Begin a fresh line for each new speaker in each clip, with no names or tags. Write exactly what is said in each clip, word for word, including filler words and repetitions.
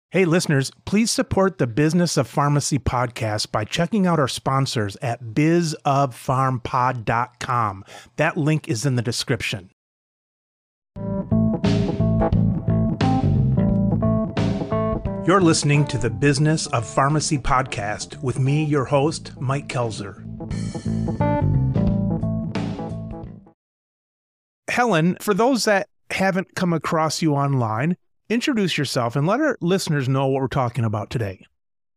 Hey, listeners, please support the Business of Pharmacy podcast by checking out our sponsors at biz of pharm pod dot com. That link is in the description. You're listening to the Business of Pharmacy podcast with me, your host, Mike Kelzer. Helen, for those that haven't come across you online, introduce yourself and let our listeners know what we're talking about today.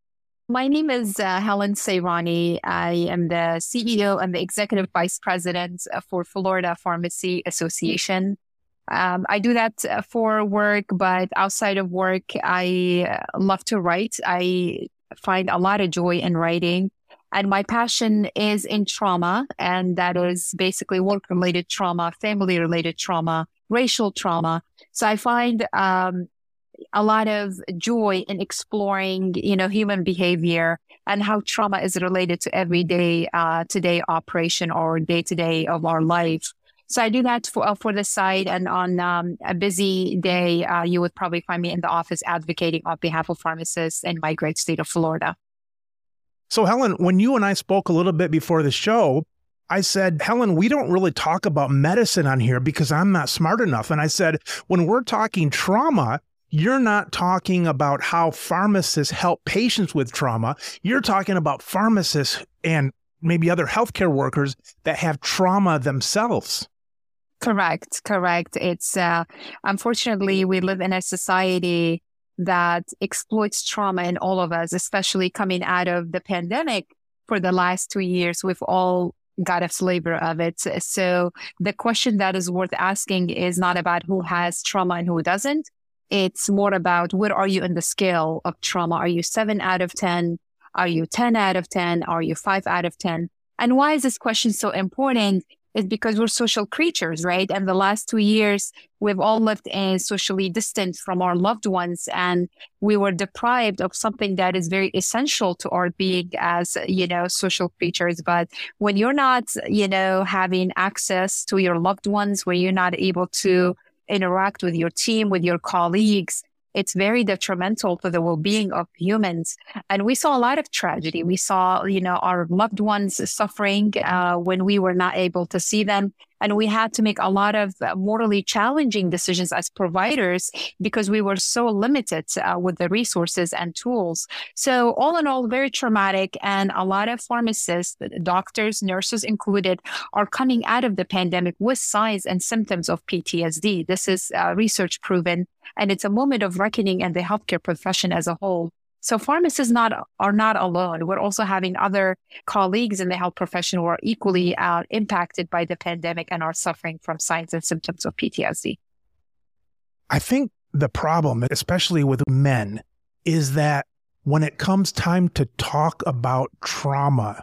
My name is uh, Helen Sairani. I am the C E O and the Executive Vice President for Florida Pharmacy Association. Um, I do that for work, but outside of work, I love to write. I find a lot of joy in writing. And my passion is in trauma, and that is basically work-related trauma, family-related trauma, racial trauma. So I find um, a lot of joy in exploring, you know, human behavior and how trauma is related to everyday, uh, today operation or day to day of our life. So I do that for uh, for the site, and on um, a busy day, uh, you would probably find me in the office advocating on behalf of pharmacists in my great state of Florida.
So Helen, when you and I spoke a little bit before the show, I said, Helen, we don't really talk about medicine on here because I'm not smart enough. And I said, when we're talking trauma, you're not talking about how pharmacists help patients with trauma. You're talking about pharmacists and maybe other healthcare workers that have trauma themselves.
Correct, correct. It's uh, unfortunately, we live in a society that exploits trauma in all of us, especially coming out of the pandemic. For the last two years, we've all got a flavor of it. So the question that is worth asking is not about who has trauma and who doesn't. It's more about where are you in the scale of trauma? Are you seven out of ten? Are you ten out of ten? Are you five out of ten? And why is this question so important? Is because we're social creatures, right? And the last two years, we've all lived in socially distant from our loved ones, and we were deprived of something that is very essential to our being as, you know, social creatures. But when you're not, you know, having access to your loved ones, where you're not able to interact with your team, with your colleagues, it's very detrimental to the well-being of humans. And we saw a lot of tragedy. We saw, you know, our loved ones suffering uh, when we were not able to see them. And we had to make a lot of morally challenging decisions as providers because we were so limited uh, with the resources and tools. So all in all, very traumatic. And a lot of pharmacists, doctors, nurses included, are coming out of the pandemic with signs and symptoms of P T S D. This is uh, research proven, and it's a moment of reckoning in the healthcare profession as a whole. So pharmacists not are not alone. We're also having other colleagues in the health profession who are equally uh, impacted by the pandemic and are suffering from signs and symptoms of P T S D.
I think the problem, especially with men, is that when it comes time to talk about trauma,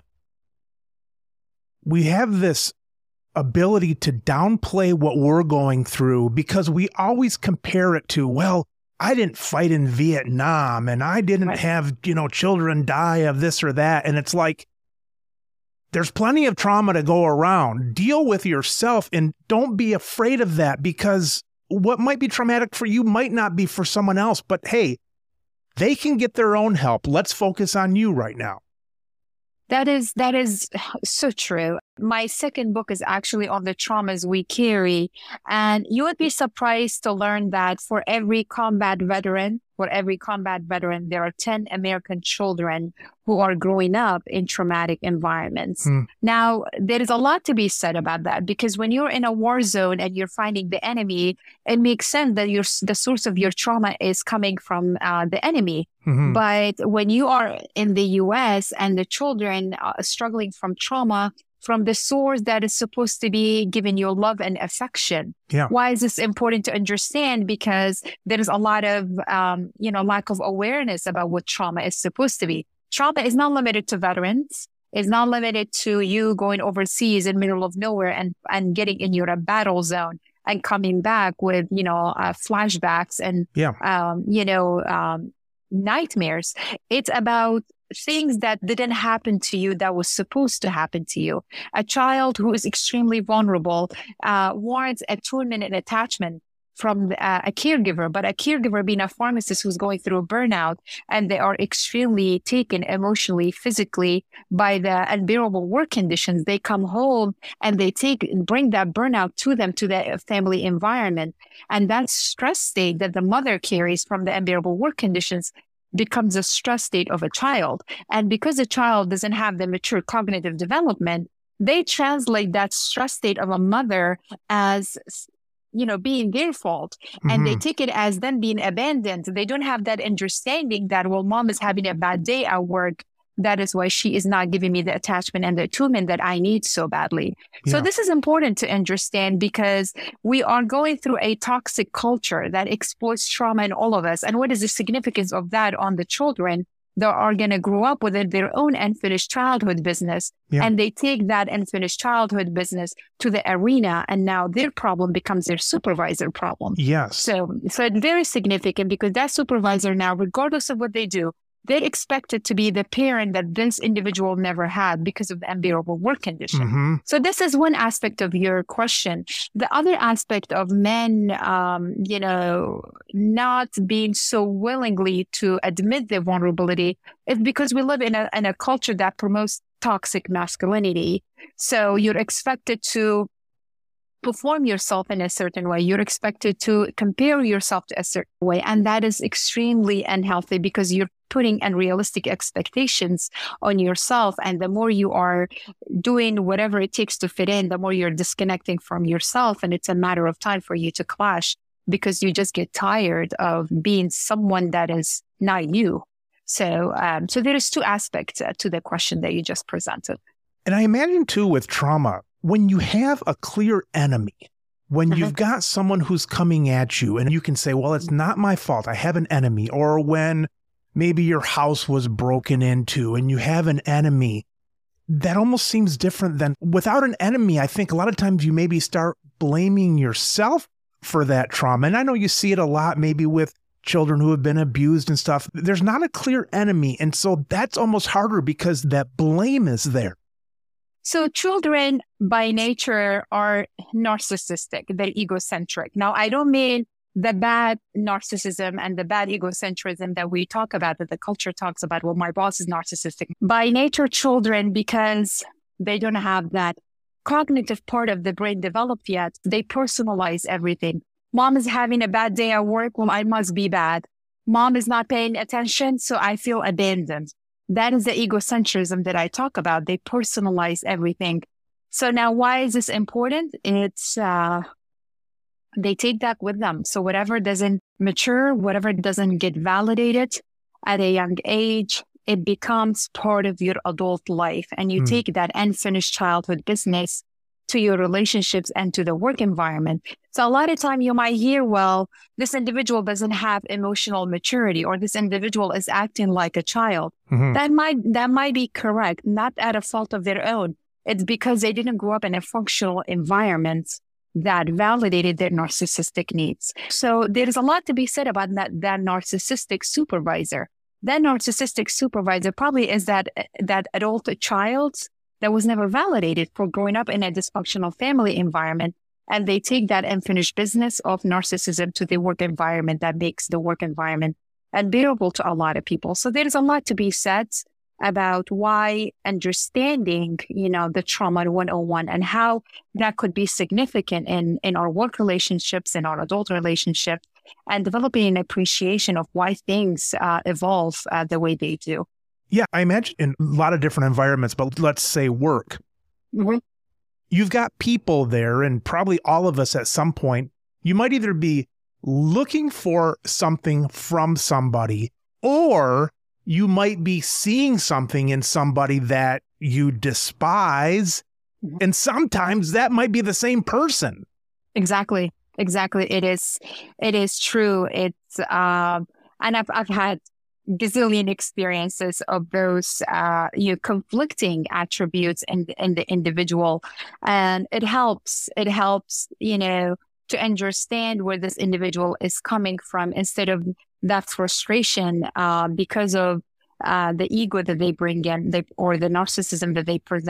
we have this ability to downplay what we're going through because we always compare it to, well, I didn't fight in Vietnam and I didn't
Right.
have, you know, children die of this or that. And it's like, there's plenty of trauma to go around. Deal with yourself and don't be afraid of that, because what might be traumatic for you might not be for someone else. But hey, they can get their own help. Let's focus on you right now.
That is, that is so true. My second book is actually on the traumas we carry. And you would be surprised to learn that for every combat veteran, for every combat veteran, there are ten American children who are growing up in traumatic environments.
Hmm.
Now, there is a lot to be said about that, because when you're in a war zone and you're fighting the enemy, it makes sense that your the source of your trauma is coming from uh, the enemy.
Mm-hmm.
But when you are in the U S and the children are struggling from trauma, from the source that is supposed to be giving you love and affection.
Yeah.
Why is this important to understand? Because there is a lot of, um, you know, lack of awareness about what trauma is supposed to be. Trauma is not limited to veterans. It's not limited to you going overseas in the middle of nowhere and, and getting in your battle zone and coming back with, you know, uh, flashbacks and,
Yeah.
um, you know, um, nightmares. It's about things that didn't happen to you that was supposed to happen to you. A child who is extremely vulnerable uh, warrants attunement and attachment. from uh, a caregiver, but a caregiver being a pharmacist who's going through a burnout, and they are extremely taken emotionally, physically by the unbearable work conditions. They come home and they take bring that burnout to them, to the family environment. And that stress state that the mother carries from the unbearable work conditions becomes a stress state of a child. And because the child doesn't have the mature cognitive development, they translate that stress state of a mother as, you know, being their fault. Mm-hmm. And they take it as then being abandoned. They don't have that understanding that, well, mom is having a bad day at work. That is why she is not giving me the attachment and the attunement that I need so badly. Yeah. So this is important to understand, because we are going through a toxic culture that exploits trauma in all of us. And what is the significance of that on the children that are going to grow up with their own unfinished childhood business? Yeah. And they take that unfinished childhood business to the arena, and now their problem becomes their supervisor problem.
Yes.
So, so it's very significant, because that supervisor now, regardless of what they do, they're expected to be the parent that this individual never had because of the unbearable work condition. Mm-hmm. So this is one aspect of your question. The other aspect of men, um, you know, not being so willingly to admit their vulnerability is because we live in a, in a culture that promotes toxic masculinity. So you're expected to perform yourself in a certain way. You're expected to compare yourself to a certain way. And that is extremely unhealthy, because you're putting unrealistic expectations on yourself. And the more you are doing whatever it takes to fit in, the more you're disconnecting from yourself. And it's a matter of time for you to clash, because you just get tired of being someone that is not you. So, um, so there is two aspects uh, to the question that you just presented.
And I imagine too, with trauma, when you have a clear enemy, when uh-huh. you've got someone who's coming at you and you can say, well, it's not my fault, I have an enemy, or when maybe your house was broken into and you have an enemy, that almost seems different than without an enemy. I think a lot of times you maybe start blaming yourself for that trauma. And I know you see it a lot, maybe with children who have been abused and stuff. There's not a clear enemy. And so that's almost harder because that blame is there.
So children by nature are narcissistic, they're egocentric. Now, I don't mean the bad narcissism and the bad egocentrism that we talk about, that the culture talks about, well, my boss is narcissistic. By nature, children, because they don't have that cognitive part of the brain developed yet, they personalize everything. Mom is having a bad day at work, well, I must be bad. Mom is not paying attention, so I feel abandoned. That is the egocentrism that I talk about. They personalize everything. So now, why is this important? It's, uh, they take that with them. So whatever doesn't mature, whatever doesn't get validated at a young age, it becomes part of your adult life. And you mm. take that unfinished childhood business to your relationships and to the work environment. So a lot of time you might hear, well, this individual doesn't have emotional maturity, or this individual is acting like a child. Mm-hmm. That might, that might be correct, not at a fault of their own. It's because they didn't grow up in a functional environment that validated their narcissistic needs. So there's a lot to be said about that, that narcissistic supervisor. That narcissistic supervisor probably is that, that adult child that was never validated for growing up in a dysfunctional family environment. And they take that unfinished business of narcissism to the work environment that makes the work environment unbearable to a lot of people. So there's a lot to be said about why understanding, you know, the trauma one oh one and how that could be significant in, in our work relationships, in our adult relationships, and developing an appreciation of why things uh, evolve uh, the way they do.
Yeah, I imagine in a lot of different environments, but let's say work. Mm-hmm. You've got people there, and probably all of us at some point, you might either be looking for something from somebody, or you might be seeing something in somebody that you despise. Mm-hmm. And sometimes that might be the same person.
Exactly. Exactly. It is, it is true. It's, uh, and I've, I've had gazillion experiences of those uh, you know, conflicting attributes in, in the individual. And it helps, it helps, you know, to understand where this individual is coming from instead of that frustration uh, because of uh, the ego that they bring in they, or the narcissism that they present.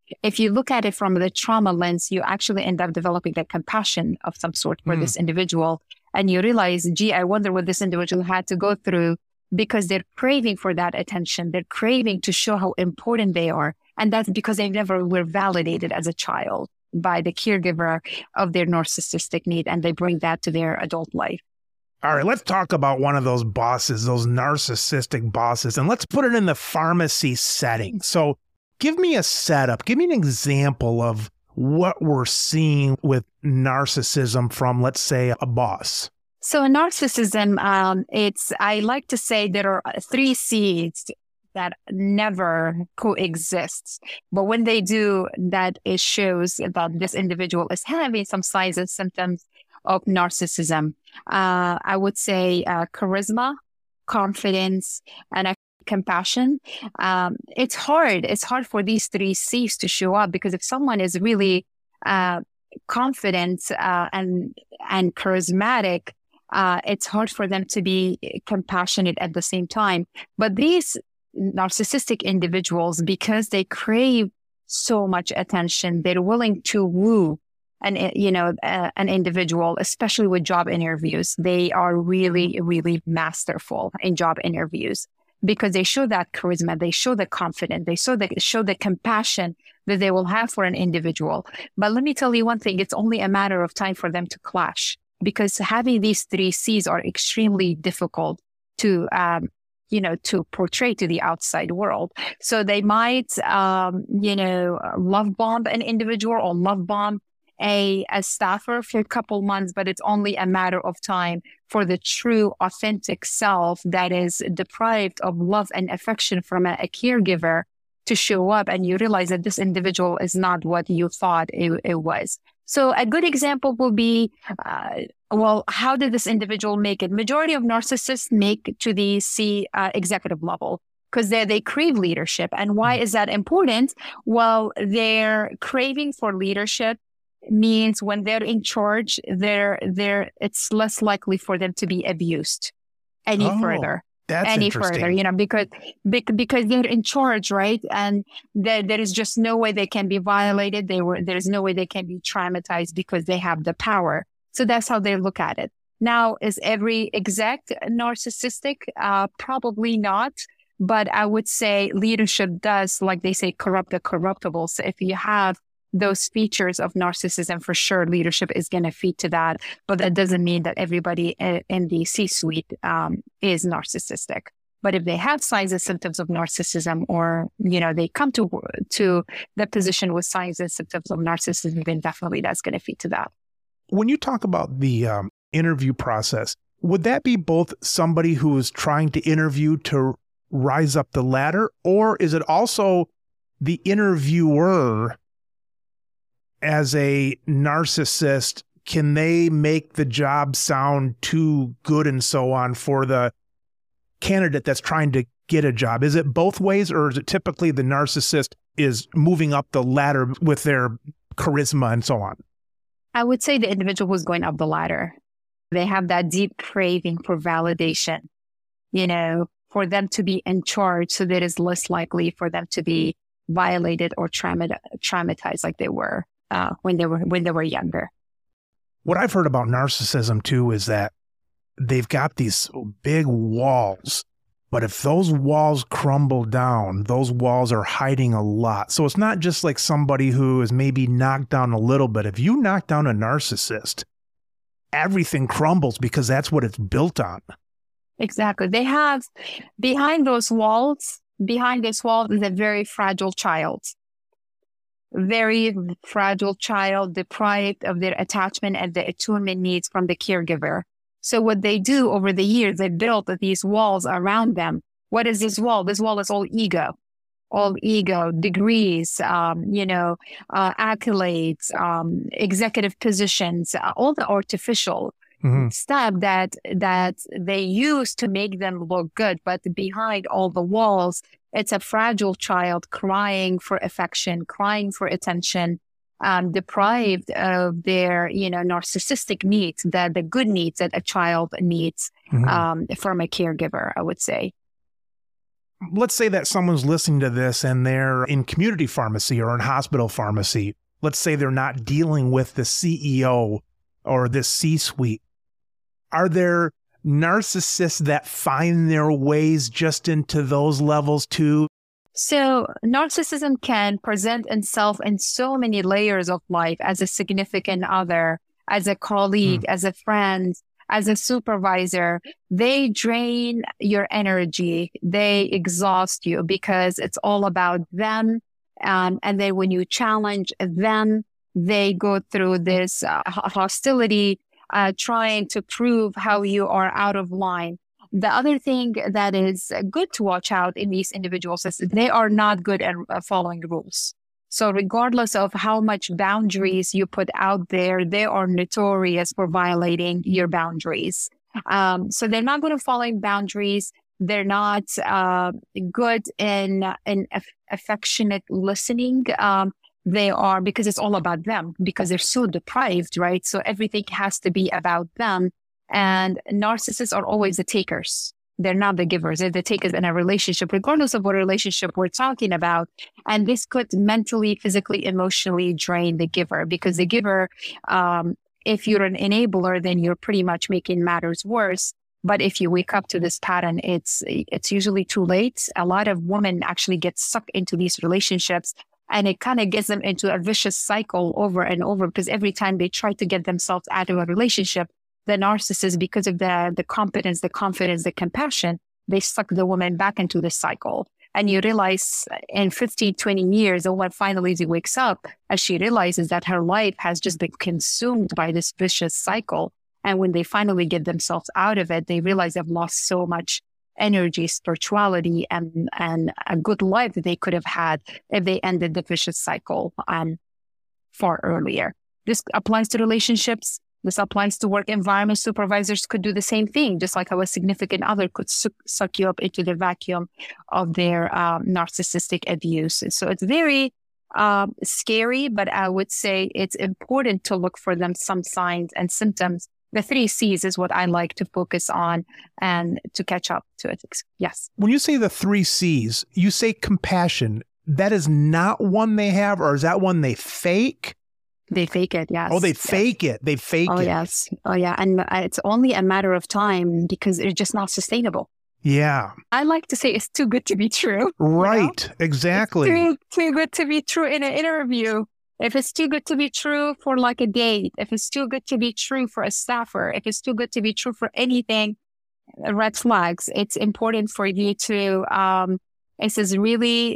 if you look at it from the trauma lens, you actually end up developing a compassion of some sort for mm. this individual. And you realize, gee, I wonder what this individual had to go through, because they're craving for that attention. They're craving to show how important they are. And that's because they never were validated as a child by the caregiver of their narcissistic need. And they bring that to their adult life.
All right, let's talk about one of those bosses, those narcissistic bosses, and let's put it in the pharmacy setting. So give me a setup, give me an example of what we're seeing with narcissism from, let's say, a boss.
So in narcissism, um, it's, I like to say there are three seeds that never coexist. But when they do, that it shows that this individual is having some signs and symptoms of narcissism. Uh, I would say uh, charisma, confidence, and uh, compassion. Um, it's hard. It's hard for these three C's to show up, because if someone is really uh, confident uh, and and charismatic, uh, it's hard for them to be compassionate at the same time. But these narcissistic individuals, because they crave so much attention, they're willing to woo an, you know, uh, an individual, especially with job interviews. They are really, really masterful in job interviews, because they show that charisma, they show the confidence, they show the, show the compassion that they will have for an individual. But let me tell you one thing, it's only a matter of time for them to clash, because having these three C's are extremely difficult to, um, you know, to portray to the outside world. So they might, um, you know, love bomb an individual or love bomb A, a staffer for a couple months, but it's only a matter of time for the true, authentic self that is deprived of love and affection from a, a caregiver to show up, and you realize that this individual is not what you thought it, it was. So a good example will be, uh, well, how did this individual make it? Majority of narcissists make to the C uh, executive level, because they they crave leadership. And why is that important? Well, their craving for leadership means when they're in charge, they're, they're, it's less likely for them to be abused any
oh,
further.
That's
any
interesting.
further, you know, because, because they're in charge, right? And there, there is just no way they can be violated. They were, there's no way they can be traumatized, because they have the power. So that's how they look at it. Now, is every exec narcissistic? Uh, probably not. But I would say leadership does, like they say, corrupt the corruptible. So if you have those features of narcissism, for sure, leadership is going to feed to that. But that doesn't mean that everybody in the C-suite um, is narcissistic. But if they have signs and symptoms of narcissism, or, you know, they come to to the position with signs and symptoms of narcissism, then definitely that's going to feed to that.
When you talk about the um, interview process, would that be both somebody who is trying to interview to rise up the ladder, or is it also the interviewer as a narcissist? Can they make the job sound too good and so on for the candidate that's trying to get a job? Is it both ways, or is it typically the narcissist is moving up the ladder with their charisma and so on?
I would say the individual who's going up the ladder, they have that deep craving for validation, you know, for them to be in charge. So that is less likely for them to be violated or traumat- traumatized like they were uh, when they were when they were younger.
What I've heard about narcissism too is that they've got these big walls, but if those walls crumble down, those walls are hiding a lot. So it's not just like somebody who is maybe knocked down a little bit. If you knock down a narcissist, everything crumbles, because that's what it's built on.
Exactly. They have behind those walls, behind this wall is a very fragile child. Very fragile child, deprived of their attachment and the attunement needs from the caregiver. So what they do over the years, they build these walls around them. What is this wall? This wall is all ego, all ego, degrees, um, you know, uh, accolades, um, executive positions, uh, all the artificial mm-hmm. stuff that that they use to make them look good. But behind all the walls, it's a fragile child crying for affection, crying for attention, um, deprived of their, you know, narcissistic needs, the, the good needs that a child needs mm-hmm. um, from a caregiver, I would say.
let's say that someone's listening to this and they're in community pharmacy or in hospital pharmacy. Let's say they're not dealing with the C E O or the C-suite. Are there narcissists that find their ways just into those levels too?
So narcissism can present itself in so many layers of life, as a significant other, as a colleague, mm. as a friend, as a supervisor. They drain your energy. They exhaust you because it's all about them. Um, and then when you challenge them, they go through this uh, hostility, uh, trying to prove how you are out of line. The other thing that is good to watch out in these individuals is they are not good at following rules. So regardless of how much boundaries you put out there, they are notorious for violating your boundaries. Um, so they're not going to follow boundaries. They're not uh, good in, in aff- affectionate listening. Um, they are, because it's all about them, because they're so deprived, right? So everything has to be about them. And narcissists are always the takers. They're not the givers. They're the takers in a relationship, regardless of what relationship we're talking about. And this could mentally, physically, emotionally drain the giver, because the giver, um, if you're an enabler, then you're pretty much making matters worse. But if you wake up to this pattern, it's it's usually too late. A lot of women actually get sucked into these relationships, and it kind of gets them into a vicious cycle over and over, because every time they try to get themselves out of a relationship, the narcissist, because of the, the competence, the confidence, the compassion, they suck the woman back into the cycle. And you realize in fifteen, twenty years, the woman finally wakes up as she realizes that her life has just been consumed by this vicious cycle. And when they finally get themselves out of it, they realize they've lost so much energy, spirituality, and, and a good life that they could have had if they ended the vicious cycle um, far earlier. This applies to relationships. This applies to work environments. Supervisors could do the same thing, just like how a significant other could su- suck you up into the vacuum of their um, narcissistic abuse. So it's very um, scary, but I would say it's important to look for them, some signs and symptoms. The three C's is what I like to focus on and to catch up to it. Yes.
When you say the three C's, you say compassion. That is not one they have, or is that one they fake?
They fake it, yes.
Oh, they
yes.
fake it. They fake
oh,
it.
Oh, yes. Oh, yeah. And it's only a matter of time, because it's just not sustainable.
Yeah.
I like to say it's too good to be true.
Right.
You know?
Exactly.
It's too, too good to be true in an interview. If it's too good to be true for like a date, if it's too good to be true for a staffer, if it's too good to be true for anything, red flags. It's important for you to, um, is this really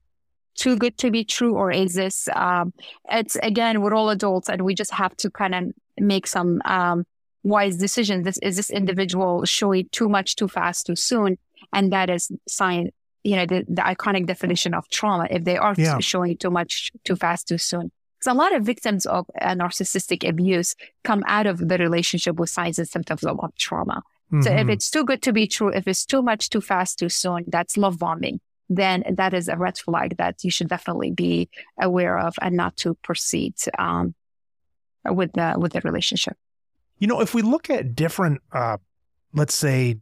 too good to be true, or is this, um, it's again, we're all adults and we just have to kind of make some um, wise decisions. This is this individual showing too much, too fast, too soon. And that is sign, you know, the, the iconic definition of trauma, if they are yeah. showing too much, too fast, too soon. So a lot of victims of uh, narcissistic abuse come out of the relationship with signs and symptoms of, of trauma. Mm-hmm. So if it's too good to be true, if it's too much, too fast, too soon, that's love bombing. Then that is a red flag that you should definitely be aware of and not to proceed um, with the with the relationship.
You know, if we look at different, uh, let's say,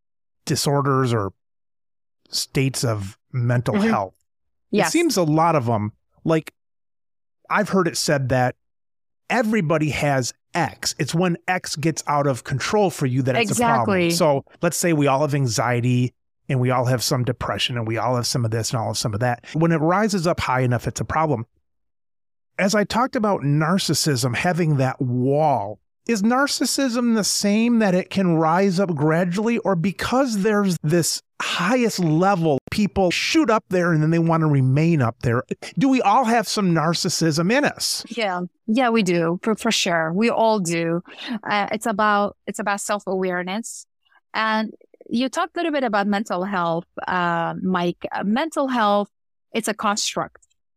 disorders or states of mental mm-hmm. health, yes. it seems a lot of them, like I've heard it said that everybody has X. It's when X gets out of control for you that it's
exactly.
a problem. So let's say we all have anxiety, and we all have some depression, and we all have some of this and all of some of that. When it rises up high enough, it's a problem. As I talked about narcissism having that wall, is narcissism the same, that it can rise up gradually, or because there's this highest level, people shoot up there and then they want to remain up there? Do we all have some narcissism in us?
Yeah, yeah, we do, for, for sure. We all do. Uh, it's about it's about self-awareness. And you talked a little bit about mental health, uh, Mike. Uh, mental health, it's a construct.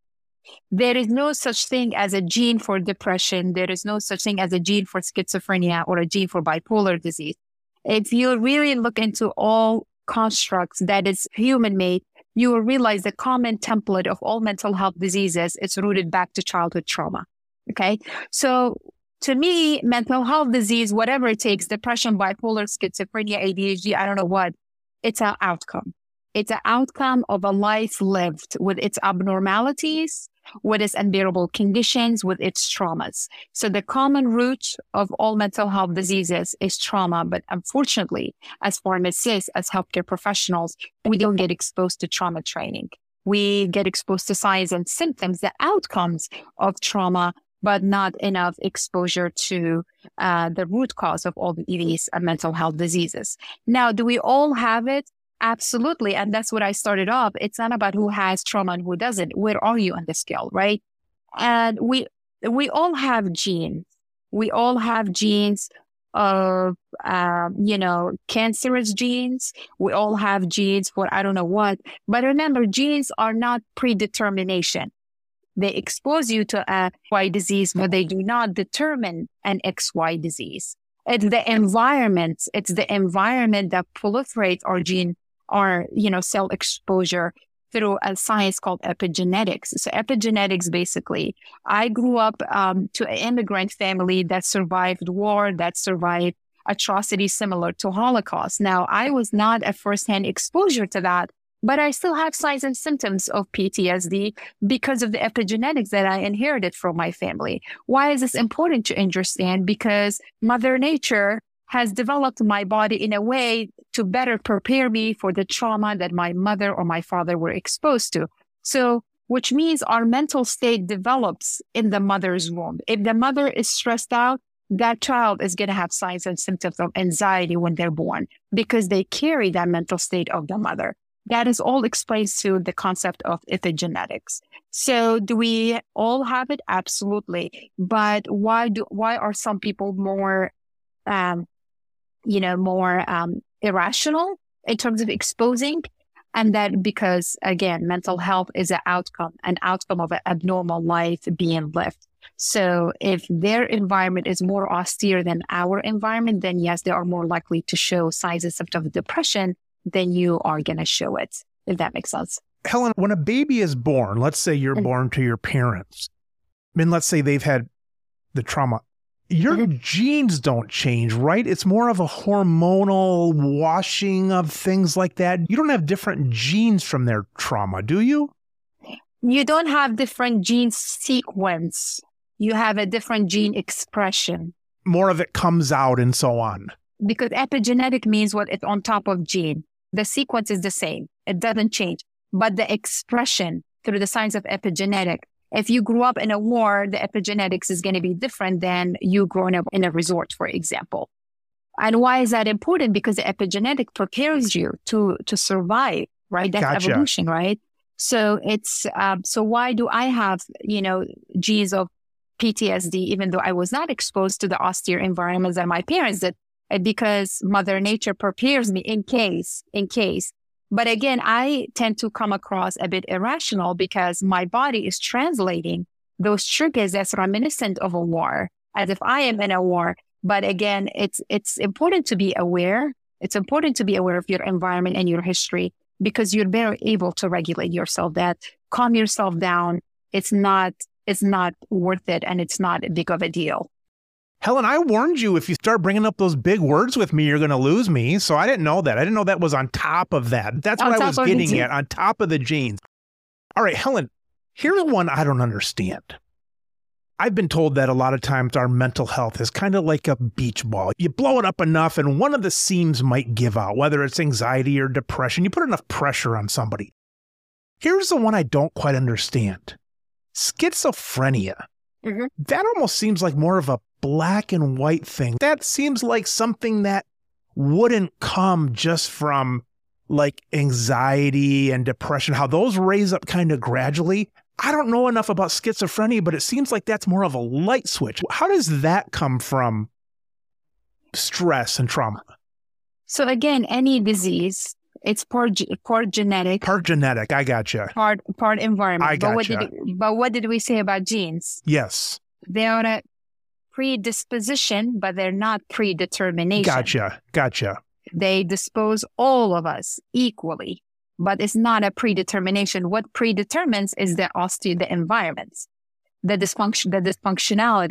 There is no such thing as a gene for depression. There is no such thing as a gene for schizophrenia or a gene for bipolar disease. If you really look into all constructs that is human-made, you will realize the common template of all mental health diseases is rooted back to childhood trauma. Okay? So to me, mental health disease, whatever it takes, depression, bipolar, schizophrenia, A D H D, I don't know what, it's an outcome. It's an outcome of a life lived with its abnormalities, with its unbearable conditions, with its traumas. So the common root of all mental health diseases is trauma. But unfortunately, as pharmacists, as healthcare professionals, we don't get exposed to trauma training. We get exposed to signs and symptoms, the outcomes of trauma, but not enough exposure to uh, the root cause of all these uh, mental health diseases. Now, do we all have it? Absolutely. And that's what I started off. It's not about who has trauma and who doesn't. Where are you on the scale, right? And we we all have genes. We all have genes of, uh, you know, cancerous genes. We all have genes for I don't know what. But remember, genes are not predetermination. They expose you to a Y disease, but they do not determine an X Y disease. It's the environment. It's the environment that proliferates our gene, our, you know, cell exposure through a science called epigenetics. So epigenetics, basically, I grew up um, to an immigrant family that survived war, that survived atrocities similar to Holocaust. Now, I was not a firsthand exposure to that, but I still have signs and symptoms of P T S D because of the epigenetics that I inherited from my family. Why is this important to understand? Because Mother Nature has developed my body in a way to better prepare me for the trauma that my mother or my father were exposed to. So, which means our mental state develops in the mother's womb. If the mother is stressed out, that child is going to have signs and symptoms of anxiety when they're born because they carry that mental state of the mother. That is all explained to the concept of epigenetics. So do we all have it? Absolutely. But why do, why are some people more, um, you know, more, um, irrational in terms of exposing? And that because again, mental health is an outcome, an outcome of an abnormal life being lived. So if their environment is more austere than our environment, then yes, they are more likely to show signs and symptoms of depression, then you are going to show it, if that makes sense.
Helen, when a baby is born, let's say you're mm-hmm. born to your parents, and let's say they've had the trauma, your mm-hmm. genes don't change, right? It's more of a hormonal washing of things like that. You don't have different genes from their trauma, do you?
You don't have different gene sequence. You have a different gene expression.
More of it comes out and so on.
Because epigenetic means what it's on top of gene. The sequence is the same. It doesn't change. But the expression through the science of epigenetic, if you grew up in a war, the epigenetics is going to be different than you growing up in a resort, for example. And why is that important? Because the epigenetic prepares you to, to survive, right? That's gotcha. Evolution, right? So it's, um, so why do I have, you know, genes of P T S D, even though I was not exposed to the austere environments that my parents did? Because Mother Nature prepares me in case, in case. But again, I tend to come across a bit irrational because my body is translating those triggers that's reminiscent of a war, as if I am in a war. But again, it's it's important to be aware. It's important to be aware of your environment and your history because you're better able to regulate yourself, that calm yourself down. It's not, it's not worth it and it's not big of a deal.
Helen, I warned you if you start bringing up those big words with me, you're going to lose me. So I didn't know that. I didn't know that was on top of that. That's what I was getting at, on top of the genes. All right, Helen, here's one I don't understand. I've been told that a lot of times our mental health is kind of like a beach ball. You blow it up enough and one of the seams might give out, whether it's anxiety or depression. You put enough pressure on somebody. Here's the one I don't quite understand. Schizophrenia. Mm-hmm. That almost seems like more of a black and white thing. That seems like something that wouldn't come just from like anxiety and depression, how those raise up kind of gradually. I don't know enough about schizophrenia, but it seems like that's more of a light switch. How does that come from stress and trauma?
So again, any disease, it's part, part genetic.
Part genetic, I gotcha.
Part, part environment.
I gotcha.
But what did, but what did we say about genes?
Yes.
They are a predisposition, but they're not predetermination.
Gotcha, gotcha.
They dispose all of us equally, but it's not a predetermination. What predetermines is the austere, the environments, the dysfunction, the dysfunctionality,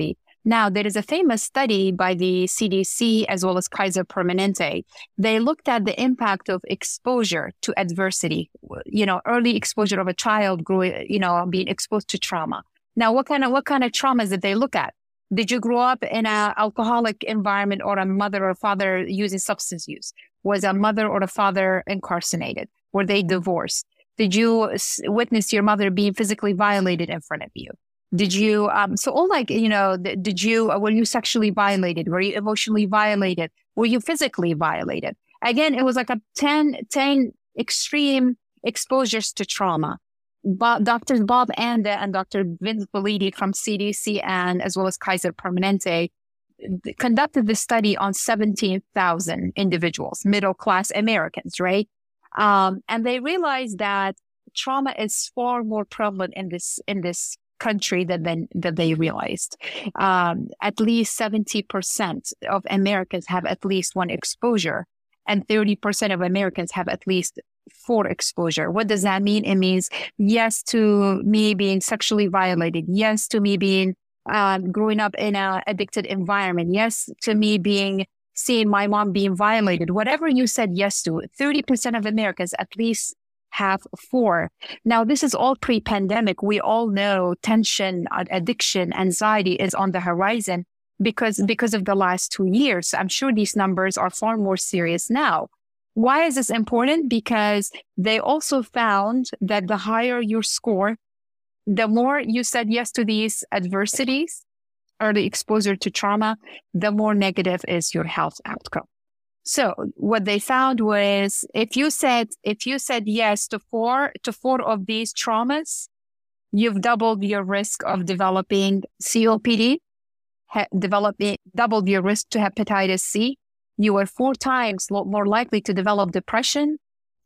Now, there is a famous study by the C D C as well as Kaiser Permanente. They looked at the impact of exposure to adversity, you know, early exposure of a child growing, you know, being exposed to trauma. Now, what kind of what kind of traumas did they look at? Did you grow up in an alcoholic environment or a mother or father using substance use? Was a mother or a father incarcerated? Were they divorced? Did you witness your mother being physically violated in front of you? Did you, um, so all like, you know, did you, were you sexually violated? Were you emotionally violated? Were you physically violated? Again, it was like a ten, ten extreme exposures to trauma. But Doctors Bob Anda and Doctor Vince Belidi from C D C and as well as Kaiser Permanente conducted this study on seventeen thousand individuals, middle-class Americans, right? Um, and they realized that trauma is far more prevalent in this, in this country than, than, than they realized. Um, at least seventy percent of Americans have at least one exposure, and thirty percent of Americans have at least four exposure. What does that mean? It means yes to me being sexually violated. Yes to me being uh, growing up in an addicted environment. Yes to me being seeing my mom being violated. Whatever you said yes to, thirty percent of Americans at least have four. Now, this is all pre-pandemic. We all know tension, addiction, anxiety is on the horizon because, because of the last two years. I'm sure these numbers are far more serious now. Why is this important? Because they also found that the higher your score, the more you said yes to these adversities, early exposure to trauma, the more negative is your health outcome. So what they found was if you said, if you said yes to four, to four of these traumas, you've doubled your risk of developing C O P D, ha- developing, doubled your risk to hepatitis C. You are four times more likely to develop depression,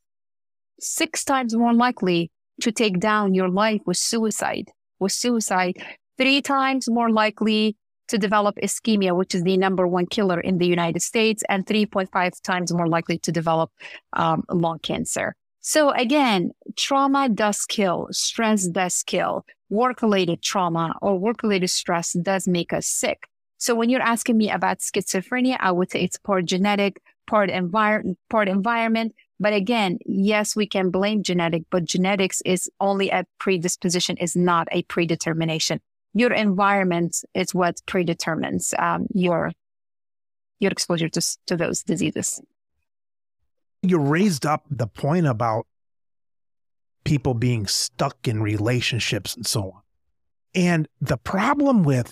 six times more likely to take down your life with suicide, with suicide, three times more likely to develop ischemia, which is the number one killer in the United States, and three point five times more likely to develop um, lung cancer. So again, trauma does kill, stress does kill, work-related trauma or work-related stress does make us sick. So when you're asking me about schizophrenia, I would say it's part genetic, part envir- part environment. But again, yes, we can blame genetic, but genetics is only a predisposition, is not a predetermination. Your environment is what predetermines um, your your exposure to, to those diseases.
You raised up the point about people being stuck in relationships and so on. And the problem with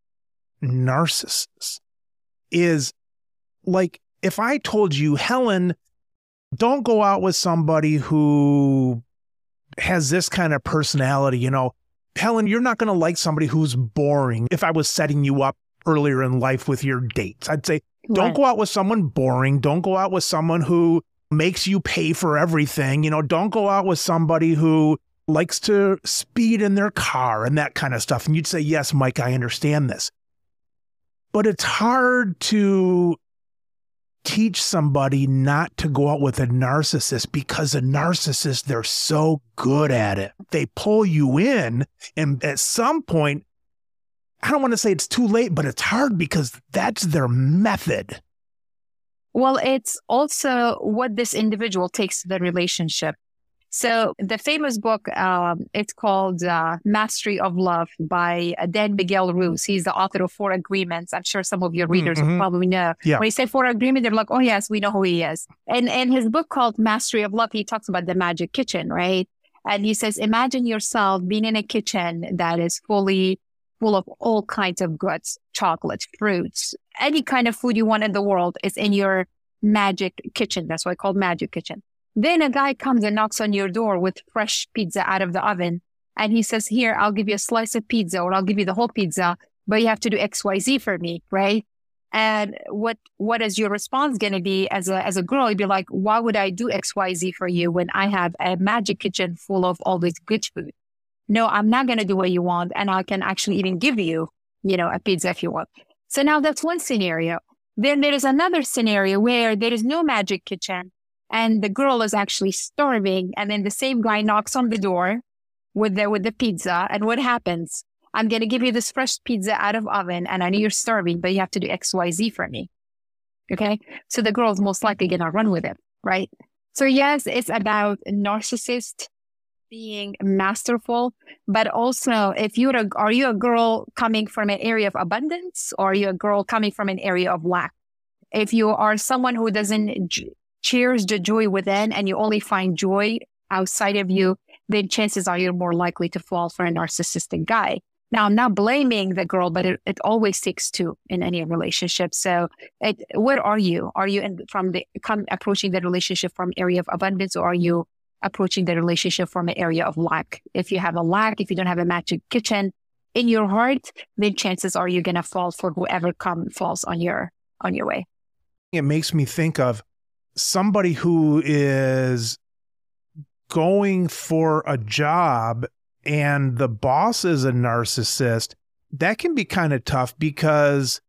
narcissists is, like, if I told you, Helen, don't go out with somebody who has this kind of personality, you know, Helen, you're not going to like somebody who's boring. If I was setting you up earlier in life with your dates, I'd say, don't
Right.
go out with someone boring. Don't go out with someone who makes you pay for everything. You know, don't go out with somebody who likes to speed in their car and that kind of stuff. And you'd say, yes, Mike, I understand this. But it's hard to teach somebody not to go out with a narcissist because a narcissist, they're so good at it. They pull you in, and at some point, I don't want to say it's too late, but it's hard because that's their method.
Well, it's also what this individual takes to the relationship. So the famous book, um, it's called uh, Mastery of Love by uh, Dan Miguel Ruiz. He's the author of Four Agreements. I'm sure some of your readers
Mm-hmm.
will probably know.
Yeah.
When you say Four Agreement, they're like, oh, yes, we know who he is. And in his book called Mastery of Love, he talks about the magic kitchen, right? And he says, imagine yourself being in a kitchen that is fully full of all kinds of goods, chocolate, fruits, any kind of food you want in the world is in your magic kitchen. That's why it's called magic kitchen. Then a guy comes and knocks on your door with fresh pizza out of the oven. And he says, here, I'll give you a slice of pizza or I'll give you the whole pizza, but you have to do X Y Z for me, right? And what what is your response going to be as a as a girl? You'd be like, why would I do X Y Z for you when I have a magic kitchen full of all this good food? No, I'm not going to do what you want. And I can actually even give you, you know, a pizza if you want. So now that's one scenario. Then there is another scenario where there is no magic kitchen and the girl is actually starving. And then the same guy knocks on the door with the, with the pizza. And what happens? I'm going to give you this fresh pizza out of oven and I know you're starving, but you have to do X, Y, Z for me. Okay. So the girl's most likely going to run with it. Right. So yes, it's about narcissist being masterful, but also if you're a, are you a girl coming from an area of abundance or are you a girl coming from an area of lack? If you are someone who doesn't j- cherish the joy within and you only find joy outside of you, then chances are you're more likely to fall for a narcissistic guy. Now, I'm not blaming the girl, but it, it always takes two in any relationship. So it, where are you? Are you in, from the come, approaching the relationship from area of abundance, or are you approaching the relationship from an area of lack? If you have a lack, if you don't have a magic kitchen in your heart, then chances are you're going to fall for whoever come falls on your on your way.
It makes me think of somebody who is going for a job and the boss is a narcissist. That can be kind of tough, because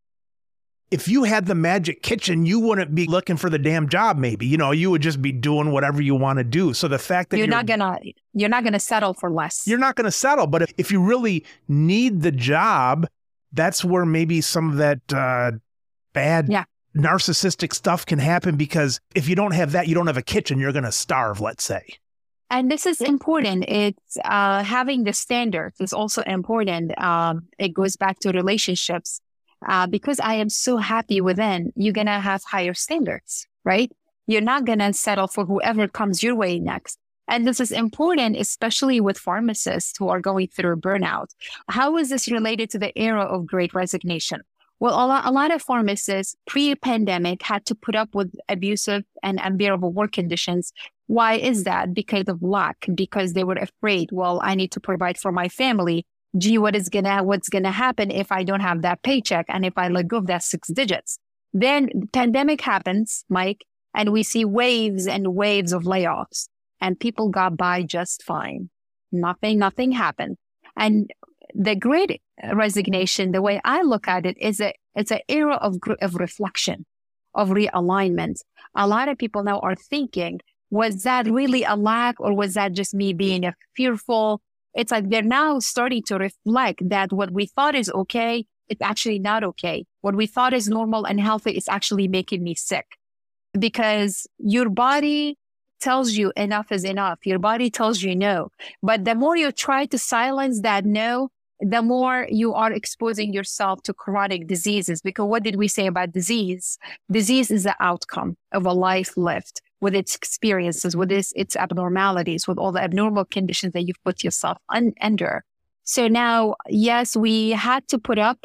if you had the magic kitchen, you wouldn't be looking for the damn job. Maybe, you know, you would just be doing whatever you want to do. So the fact that
you're,
you're
not gonna, you're not gonna settle for less.
You're not gonna settle. But if, if you really need the job, that's where maybe some of that uh, bad yeah. narcissistic stuff can happen. Because if you don't have that, you don't have a kitchen, you're gonna starve, let's say.
And this is important. It's uh, having the standards is also important. Um, it goes back to relationships. Uh, because I am so happy within, you're going to have higher standards, right? You're not going to settle for whoever comes your way next. And this is important, especially with pharmacists who are going through burnout. How is this related to the era of Great Resignation? Well, a lot, a lot of pharmacists pre-pandemic had to put up with abusive and unbearable work conditions. Why is that? Because of lack, because they were afraid, well, I need to provide for my family. Gee, what is gonna, what's gonna happen if I don't have that paycheck and if I let go of that six digits? Then the pandemic happens, Mike, and we see waves and waves of layoffs, and people got by just fine. Nothing, nothing happened. And the Great Resignation, the way I look at it, is a, it's an era of, of reflection, of realignment. A lot of people now are thinking, was that really a lack, or was that just me being a fearful? It's like they're now starting to reflect that what we thought is okay, it's actually not okay. What we thought is normal and healthy is actually making me sick. Because your body tells you enough is enough. Your body tells you no. But the more you try to silence that no, the more you are exposing yourself to chronic diseases. Because what did we say about disease? Disease is the outcome of a life lived, with its experiences, with its, its abnormalities, with all the abnormal conditions that you've put yourself un- under. So now, yes, we had to put up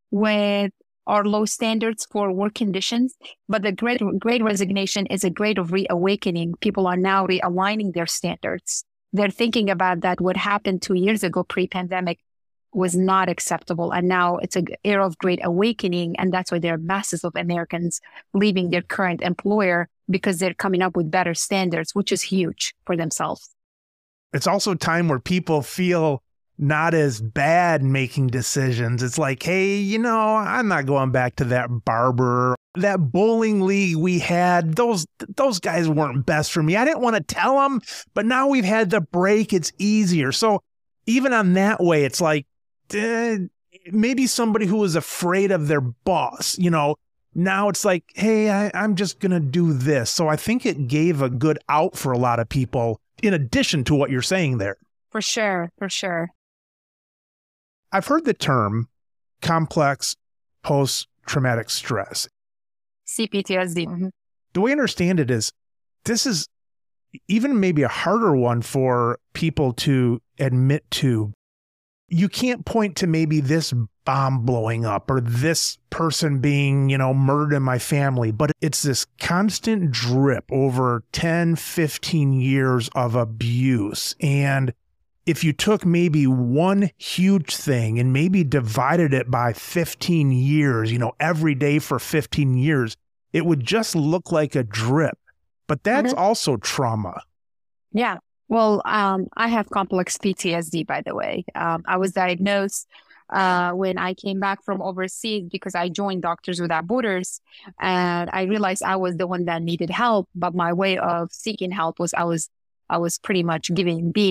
with our low standards for work conditions, but the great, great resignation is a great of reawakening. People are now realigning their standards. They're thinking about that what happened two years ago pre-pandemic was not acceptable. And now it's an era of great awakening. And that's why there are masses of Americans leaving their current employer, because they're coming up with better standards, which is huge for themselves.
It's also a time where people feel not as bad making decisions. It's like, hey, you know, I'm not going back to that barber, that bowling league we had. Those those guys weren't best for me. I didn't want to tell them, but now we've had the break. It's easier. So even on that way, it's like, uh, maybe somebody who was afraid of their boss, you know, now it's like, hey, I, I'm just going to do this. So I think it gave a good out for a lot of people, in addition to what you're saying there.
For sure. For sure.
I've heard the term complex post-traumatic stress.
C P T S D. Mm-hmm.
The way I understand it is, this is even maybe a harder one for people to admit to. You can't point to maybe this bomb blowing up or this person being, you know, murdered in my family, but it's this constant drip over ten, fifteen years of abuse. And if you took maybe one huge thing and maybe divided it by fifteen years, you know, every day for fifteen years, it would just look like a drip. But that's mm-hmm. also trauma.
Yeah. Well, um, I have complex P T S D, by the way. Um, I was diagnosed uh, when I came back from overseas because I joined Doctors Without Borders, and I realized I was the one that needed help. But my way of seeking help was I was I was pretty much giving being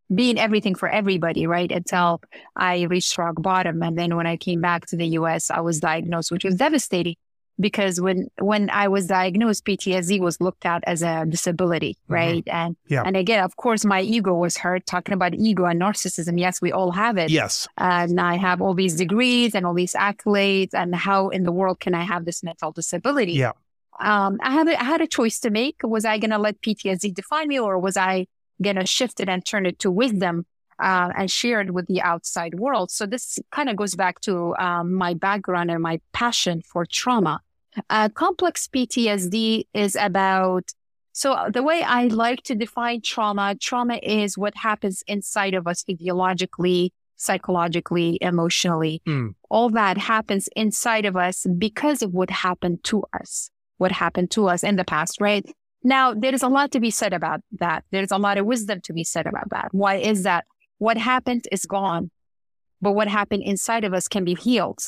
being everything for everybody, right? Until I reached rock bottom. And then when I came back to the U S, I was diagnosed, which was devastating because when, when I was diagnosed, P T S D was looked at as a disability, right? Mm-hmm. And, yeah. and again, of course, my ego was hurt. Talking about ego and narcissism. Yes, we all have it.
Yes.
And I have all these degrees and all these accolades, and how in the world can I have this mental disability?
Yeah.
Um, I had a, I had a choice to make. Was I going to let P T S D define me, or was I going to shift it and turn it to wisdom uh, and share it with the outside world? So this kind of goes back to um, my background and my passion for trauma. Uh, complex P T S D is about, so the way I like to define trauma, trauma is what happens inside of us physiologically, psychologically, emotionally. Mm. All that happens inside of us because of what happened to us, what happened to us in the past, right? Now, there is a lot to be said about that. There's a lot of wisdom to be said about that. Why is that? What happened is gone, but what happened inside of us can be healed.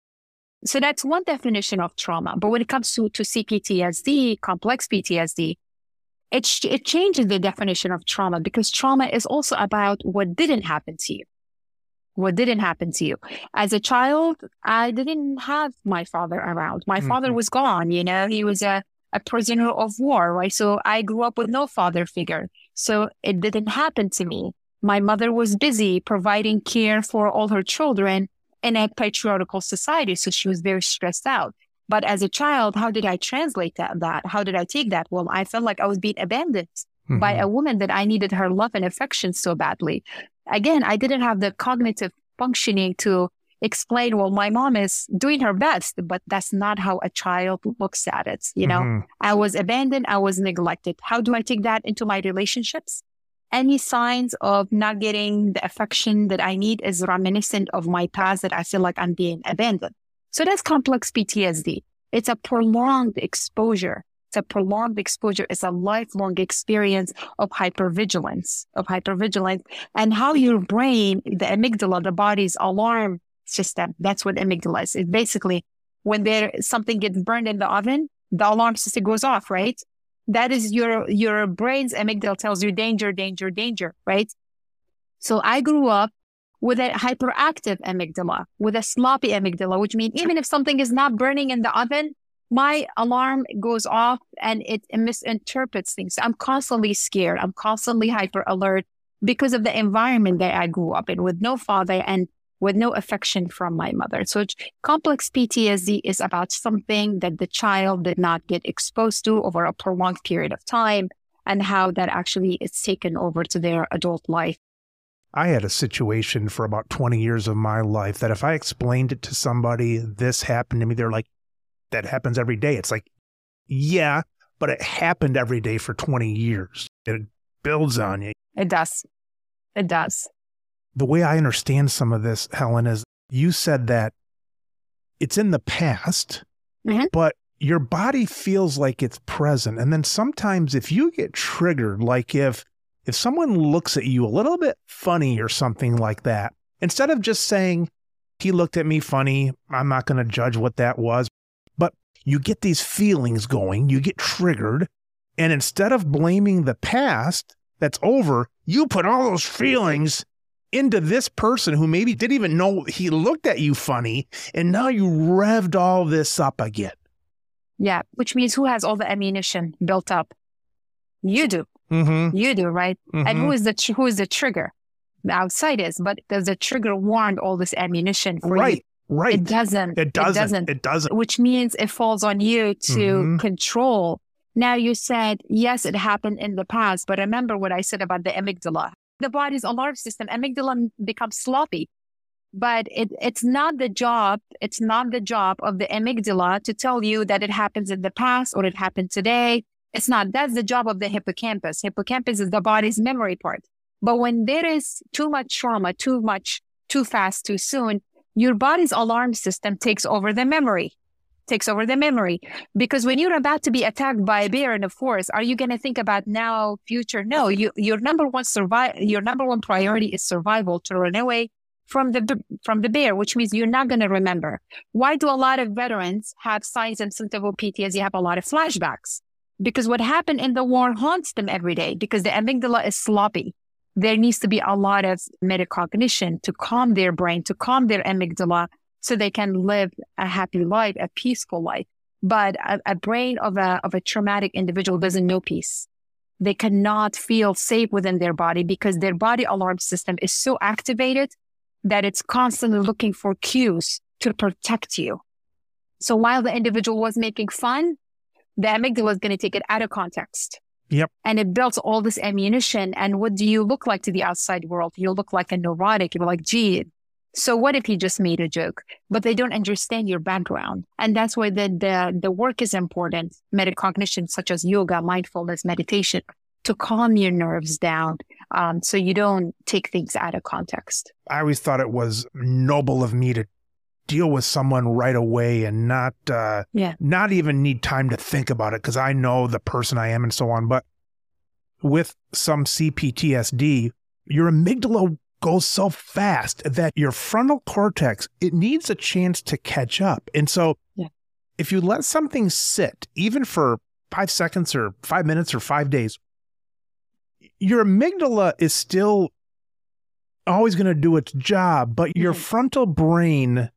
So that's one definition of trauma. But when it comes to, to C P T S D, complex P T S D, it, it changes the definition of trauma, because trauma is also about what didn't happen to you. What didn't happen to you. As a child, I didn't have my father around. My mm-hmm. father was gone, you know, he was a, a prisoner of war, right? So I grew up with no father figure. So it didn't happen to me. My mother was busy providing care for all her children in a patriarchal society. So she was very stressed out. But as a child, how did I translate that? that? How did I take that? Well, I felt like I was being abandoned mm-hmm. by a woman that I needed her love and affection so badly. Again, I didn't have the cognitive functioning to explain, well, my mom is doing her best, but that's not how a child looks at it. You know, mm-hmm. I was abandoned. I was neglected. How do I take that into my relationships? Any signs of not getting the affection that I need is reminiscent of my past, that I feel like I'm being abandoned. So that's complex P T S D. It's a prolonged exposure. It's a prolonged exposure. It's a lifelong experience of hypervigilance, of hypervigilance, and how your brain, the amygdala, the body's alarm system, that's what amygdala is. It's basically when there something gets burned in the oven, the alarm system goes off, right? That is your, your brain's amygdala tells you danger, danger, danger, right? So I grew up with a hyperactive amygdala, with a sloppy amygdala, which means even if something is not burning in the oven, my alarm goes off and it misinterprets things. I'm constantly scared. I'm constantly hyper alert because of the environment that I grew up in, with no father and with no affection from my mother. So complex P T S D is about something that the child did not get exposed to over a prolonged period of time, and how that actually is taken over to their adult life.
I had a situation for about twenty years of my life that if I explained it to somebody, this happened to me, they're like, that happens every day. It's like, yeah, but it happened every day for twenty years. It builds on you.
It does. It does.
The way I understand some of this, Helen, is you said that it's in the past, mm-hmm. but your body feels like it's present. And then sometimes if you get triggered, like if if someone looks at you a little bit funny or something like that, instead of just saying, he looked at me funny, I'm not going to judge what that was, but you get these feelings going, you get triggered, and instead of blaming the past that's over, you put all those feelings into this person who maybe didn't even know he looked at you funny, and now you revved all this up again.
Yeah, which means who has all the ammunition built up? You do. Mm-hmm. You do, right? Mm-hmm. And who is the tr- who is the trigger? The outside is, but does the trigger warrant all this ammunition for
right,
you?
Right,
It doesn't.
It doesn't.
It doesn't.
It doesn't.
Which means it falls on you to mm-hmm. control. Now you said, yes, it happened in the past, but remember what I said about the amygdala. The body's alarm system, amygdala becomes sloppy, but it, it's not the job, it's not the job of the amygdala to tell you that it happens in the past or it happened today. It's not. That's the job of the hippocampus. Hippocampus is the body's memory part. But when there is too much trauma, too much, too fast, too soon, your body's alarm system takes over the memory. takes over the memory. Because when you're about to be attacked by a bear in the forest, are you going to think about now, future? No, you, your number one survive, your number one priority is survival, to run away from the, from the bear, which means you're not going to remember. Why do a lot of veterans have signs and symptoms of P T S D, have a lot of flashbacks? Because what happened in the war haunts them every day, because the amygdala is sloppy. there needs to be a lot of metacognition to calm their brain, to calm their amygdala, so they can live a happy life, a peaceful life. But a, a brain of a of a traumatic individual doesn't know peace. They cannot feel safe within their body because their body alarm system is so activated that it's constantly looking for cues to protect you. So while the individual was making fun, the amygdala is going to take it out of context.
Yep.
And it builds all this ammunition. And what do you look like to the outside world? You look like a neurotic. You're like, gee, so what if he just made a joke? But they don't understand your background. And that's why the, the, the work is important. Metacognition, such as yoga, mindfulness, meditation, to calm your nerves down um, so you don't take things out of context.
I always thought it was noble of me to deal with someone right away and not uh,
yeah.
not even need time to think about it because I know the person I am and so on. But with some C P T S D, your amygdala goes so fast that your frontal cortex, it needs a chance to catch up. And so
yeah.
if you let something sit, even for five seconds or five minutes or five days, your amygdala is still always going to do its job, but your mm-hmm. frontal brain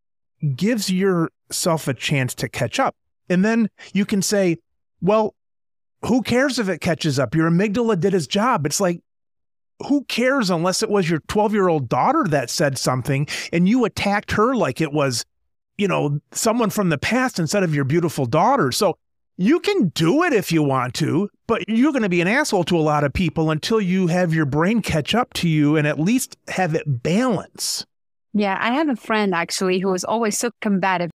gives yourself a chance to catch up. And then you can say, well, who cares if it catches up? Your amygdala did its job. It's like, who cares unless it was your twelve-year-old daughter that said something and you attacked her like it was, you know, someone from the past instead of your beautiful daughter. So you can do it if you want to, but you're going to be an asshole to a lot of people until you have your brain catch up to you and at least have it balance.
Yeah, I have a friend actually who was always so combative.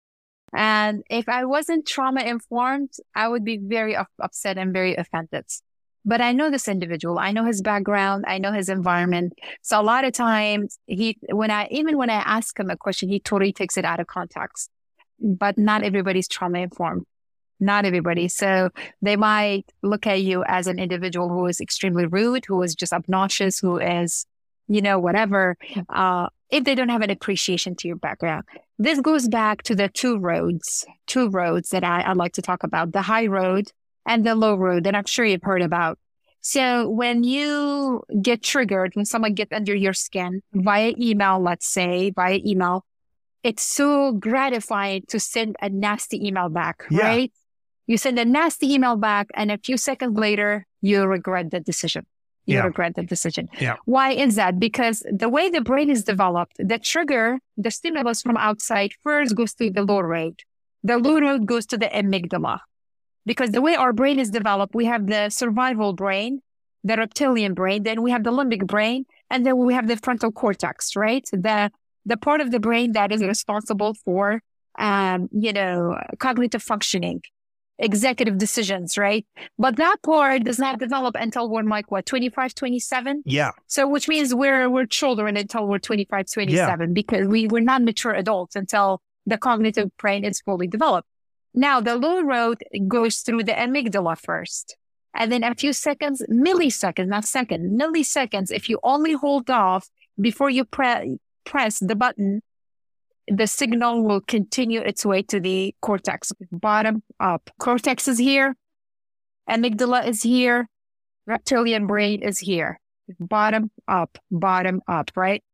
And if I wasn't trauma informed, I would be very up- upset and very offended. But I know this individual. I know his background. I know his environment. So a lot of times, he, when I, even when I ask him a question, he totally takes it out of context. But not everybody's trauma informed. Not everybody. So they might look at you as an individual who is extremely rude, who is just obnoxious, who is, you know, whatever, uh, if they don't have an appreciation to your background. This goes back to the two roads, two roads that I, I like to talk about, the high road and the low road that I'm sure you've heard about. So when you get triggered, when someone gets under your skin via email, let's say, via email, it's so gratifying to send a nasty email back,
yeah.
right? You send a nasty email back and a few seconds later, you regret the decision. You
yeah.
regret the decision.
Yeah.
Why is that? Because the way the brain is developed, the trigger, the stimulus from outside first goes to the low road. The low road goes to the amygdala. Because the way our brain is developed, we have the survival brain, the reptilian brain, then we have the limbic brain, and then we have the frontal cortex, right? The the part of the brain that is responsible for, um, you know, cognitive functioning, executive decisions, right? But that part does not develop until we're like, what, twenty-five, twenty-seven?
Yeah.
So which means we're we're children until we're twenty-five, twenty-seven, yeah. because we, we're not mature adults until the cognitive brain is fully developed. Now, the low road goes through the amygdala first. And then a few seconds, milliseconds, not second, milliseconds, if you only hold off before you pre- press the button, the signal will continue its way to the cortex, bottom up. Cortex is here. Amygdala is here. Reptilian brain is here. Bottom up, bottom up, right?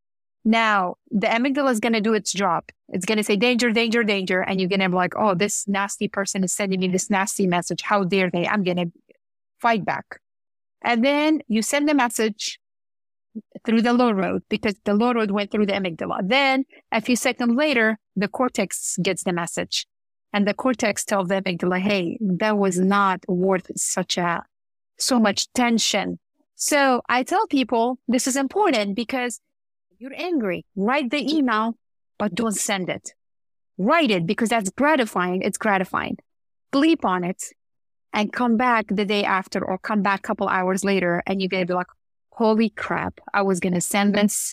Now, the amygdala is going to do its job. It's going to say danger, danger, danger. And you're going to be like, oh, this nasty person is sending me this nasty message. How dare they? I'm going to fight back. And then you send the message through the low road because the low road went through the amygdala. Then a few seconds later, the cortex gets the message. And the cortex tells the amygdala, hey, that was not worth such a, so much tension. So I tell people this is important because you're angry. Write the email, but don't send it. Write it because that's gratifying. It's gratifying. Sleep on it and come back the day after or come back a couple hours later and you're going to be like, holy crap, I was going to send this.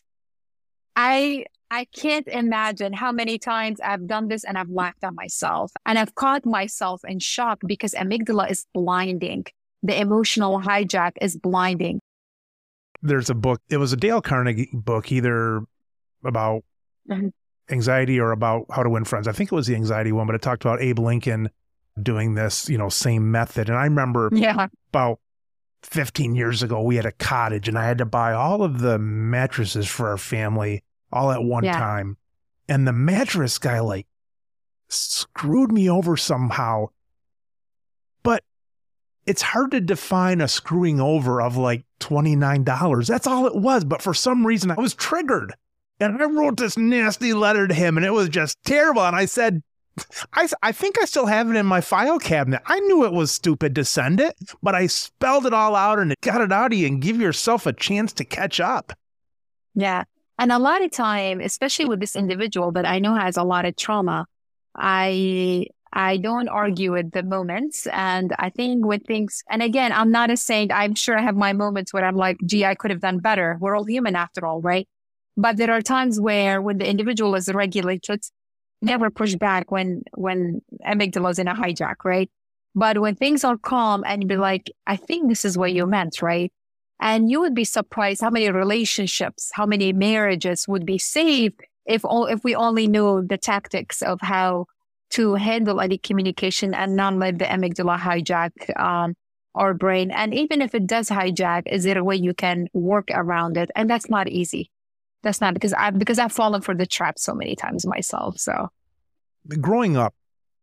I I can't imagine how many times I've done this and I've laughed at myself. And I've caught myself in shock because amygdala is blinding. The emotional hijack is blinding.
There's a book, it was a Dale Carnegie book, either about mm-hmm. anxiety or about how to win friends. I think it was the anxiety one, but it talked about Abe Lincoln doing this, you know, same method. And I remember
yeah.
about fifteen years ago, we had a cottage and I had to buy all of the mattresses for our family all at one yeah. time. And the mattress guy like screwed me over somehow. But it's hard to define a screwing over of like twenty-nine dollars. That's all it was. But for some reason, I was triggered. And I wrote this nasty letter to him, and it was just terrible. And I said, I, I think I still have it in my file cabinet. I knew it was stupid to send it, but I spelled it all out and it got it out of you, and give yourself a chance to catch up.
Yeah. And a lot of time, especially with this individual that I know has a lot of trauma, I I don't argue at the moments. And I think when things, and again, I'm not a saint. I'm sure I have my moments where I'm like, gee, I could have done better. We're all human after all, right? But there are times where when the individual is regulated, never push back when, when amygdala is in a hijack, right? But when things are calm and you be like, I think this is what you meant, right? And you would be surprised how many relationships, how many marriages would be saved if all, if we only knew the tactics of how to handle any communication and not let the amygdala hijack um, our brain. And even if it does hijack, is there a way you can work around it? And that's not easy. That's not because I because I've fallen for the trap so many times myself. So
growing up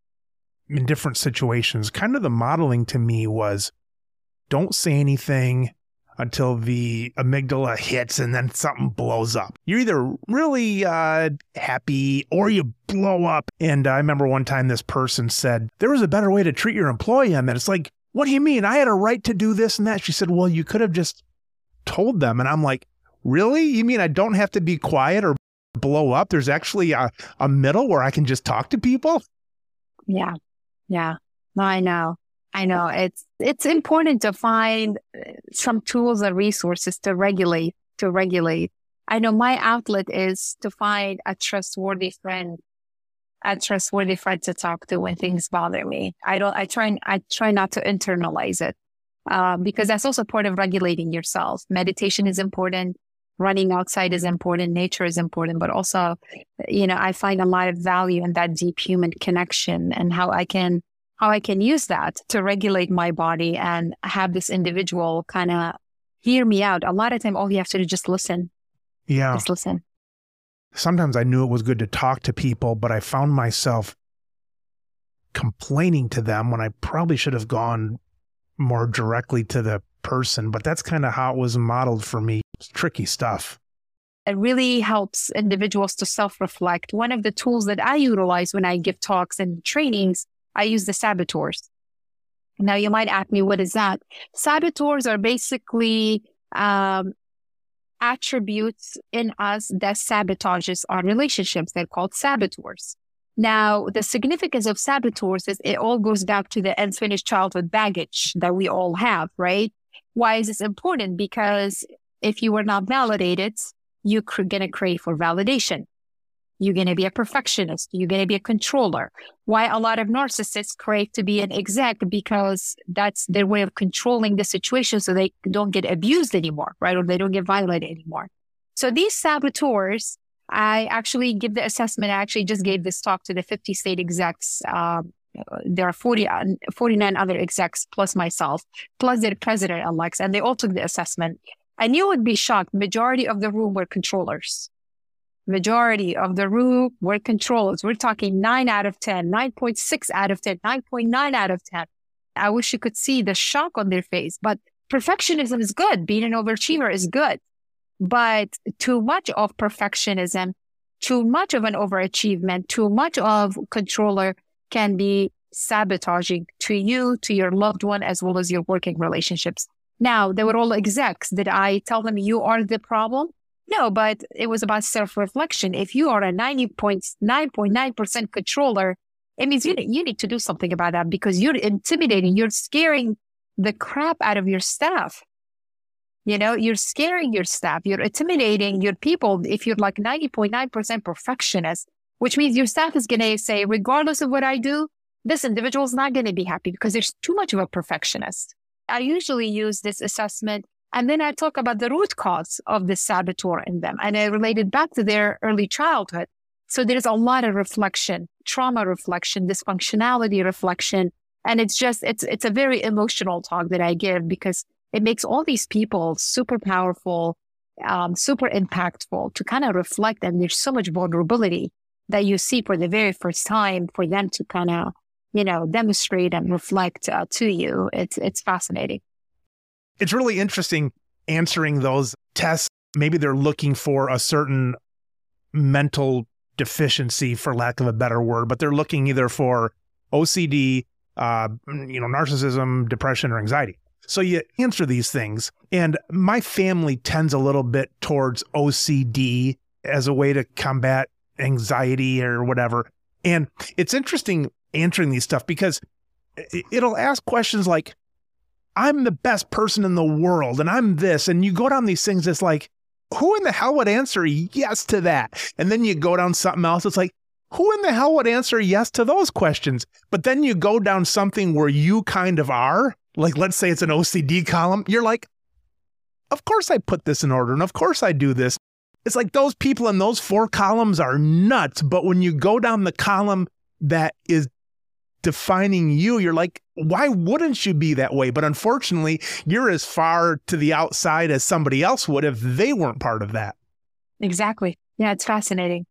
in different situations, kind of the modeling to me was don't say anything until the amygdala hits and then something blows up. You're either really uh, happy or you blow up. And I remember one time this person said, there was a better way to treat your employee. And then it's like, what do you mean? I had a right to do this and that. She said, well, you could have just told them. And I'm like, really? You mean I don't have to be quiet or blow up? There's actually a, a middle where I can just talk to people?
Yeah. Yeah. No, I know. I know. It's it's important to find some tools and resources to regulate, to regulate. I know my outlet is to find a trustworthy friend, a trustworthy friend to talk to when things bother me. I don't, I try, I try not to internalize it, uh, because that's also part of regulating yourself. Meditation is important. Running outside is important. Nature is important, but also, you know, I find a lot of value in that deep human connection and how I can, how I can use that to regulate my body and have this individual kind of hear me out. A lot of time, all you have to do is just listen.
Yeah.
Just listen.
Sometimes I knew it was good to talk to people, but I found myself complaining to them when I probably should have gone more directly to the person, but that's kind of how it was modeled for me. It's tricky stuff.
It really helps individuals to self-reflect. One of the tools that I utilize when I give talks and trainings, I use the saboteurs. Now you might ask me, what is that? Saboteurs are basically um, attributes in us that sabotages our relationships. They're called saboteurs. Now, the significance of saboteurs is it all goes back to the unfinished childhood baggage that we all have, right? Why is this important? Because if you were not validated, you're going to crave for validation. You're going to be a perfectionist. You're going to be a controller. Why a lot of narcissists crave to be an exec? Because that's their way of controlling the situation so they don't get abused anymore, right? Or they don't get violated anymore. So these saboteurs, I actually give the assessment. I actually just gave this talk to the fifty state execs. Um, there are forty, forty-nine other execs plus myself, plus their president-elects, and they all took the assessment. And you would be shocked. Majority of the room were controllers. Majority of the room were controllers. We're talking nine out of ten, nine point six out of ten, nine point nine out of ten. I wish you could see the shock on their face, but perfectionism is good. Being an overachiever is good. But too much of perfectionism, too much of an overachievement, too much of controller can be sabotaging to you, to your loved one, as well as your working relationships. Now, they were all execs. Did I tell them you are the problem? No, but it was about self-reflection. If you are a ninety point nine nine percent controller, it means you, you need to do something about that because you're intimidating. You're scaring the crap out of your staff. You know, you're scaring your staff. You're intimidating your people if you're like ninety point nine percent perfectionist, which means your staff is going to say, regardless of what I do, this individual is not going to be happy because there's too much of a perfectionist. I usually use this assessment and then I talk about the root cause of the saboteur in them. And I relate it back to their early childhood. So there's a lot of reflection, trauma reflection, dysfunctionality reflection. And it's just, it's, it's a very emotional talk that I give because it makes all these people super powerful, um, super impactful to kind of reflect. And there's so much vulnerability that you see for the very first time for them to kind of, you know, demonstrate and reflect uh, to you. It's, it's fascinating.
It's really interesting answering those tests. Maybe they're looking for a certain mental deficiency, for lack of a better word, but they're looking either for O C D, uh, you know, narcissism, depression, or anxiety. So you answer these things. And my family tends a little bit towards O C D as a way to combat anxiety or whatever. And it's interesting answering these stuff because it'll ask questions like, I'm the best person in the world and I'm this. And you go down these things, it's like, who in the hell would answer yes to that? And then you go down something else. It's like, who in the hell would answer yes to those questions? But then you go down something where you kind of are, like, let's say it's an O C D column. You're like, of course I put this in order. And of course I do this. It's like those people in those four columns are nuts. But when you go down the column that is defining you, you're like, why wouldn't you be that way? But unfortunately, you're as far to the outside as somebody else would if they weren't part of that.
Exactly. Yeah, it's fascinating.